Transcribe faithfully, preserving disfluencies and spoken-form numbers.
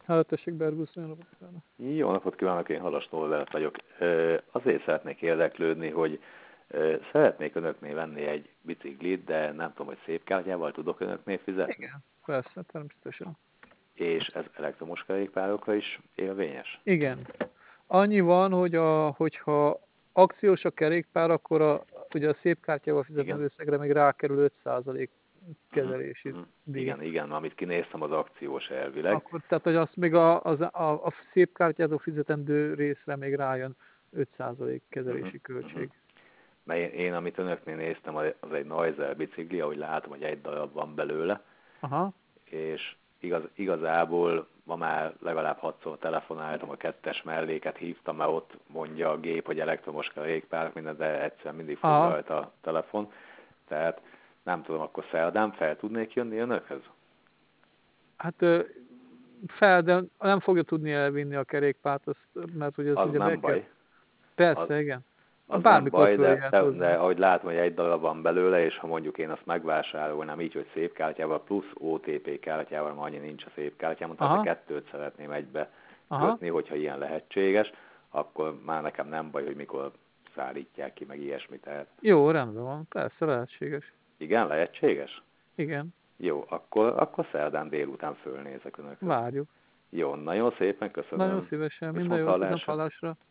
Hát tessék, Bergusz, olyan napot kívánok. Jó napot kívánok, én Halas Norbert vagyok. Ö, Azért szeretnék érdeklődni, hogy ö, szeretnék önöknél venni egy biciklit, de nem tudom, hogy szép kártyával tudok önöknél fizetni. Igen, persze, természetesen. És ez elektromos kerékpárokra is érvényes? Igen. Annyi van, hogy a, hogyha akciós a kerékpár, akkor a, ugye a szép kártyával fizetendő Igen? összegre még rákerül öt százalék Uh-huh. kezelési Uh-huh. díj. Igen, igen, amit kinéztem az akciós elvileg. Akkor, tehát, hogy azt még a, az, a, a szép kártyától fizetendő részre még rájön öt százalék Uh-huh. kezelési Uh-huh. költség. Mert én, én, amit önöknél néztem, az az egy Noiser bicikli, ahogy látom, hogy egy darab van belőle, Aha. és igaz, igazából ma már legalább hatszor telefonáltam, a kettes melléket hívtam, mert ott mondja a gép, hogy elektromos kerékpár, minden, de egyszerűen mindig Aha. foglalt a telefon. Tehát nem tudom, akkor szerdán fel tudnék jönni önökhez? Hát ö, fel, de nem fogja tudni elvinni a kerékpárt, azt, mert ugye az Az ugye be nem kell. baj, az, Persze, igen. az nem Bármikor baj, de, följöhet de, de hozzánk. ahogy látom, hogy egy darab van belőle, és ha mondjuk én azt megvásárolnám így, hogy szép kártyával, plusz o té pé kártyával, mert annyi nincs a szép kártyámon, tehát a Aha, kettőt szeretném egybe aha. kötni, hogyha ilyen lehetséges, akkor már nekem nem baj, hogy mikor szállítják ki, meg ilyesmit. Tehát Jó, rendben van. Persze, lehetséges. igen, lehetséges? Igen, Jó, akkor, akkor szerdán délután fölnézek önökhöz. várjuk. Jó, nagyon szépen Nagyon köszönöm. szívesen. Minden Viszont jót, viszont hallásra. hallásra.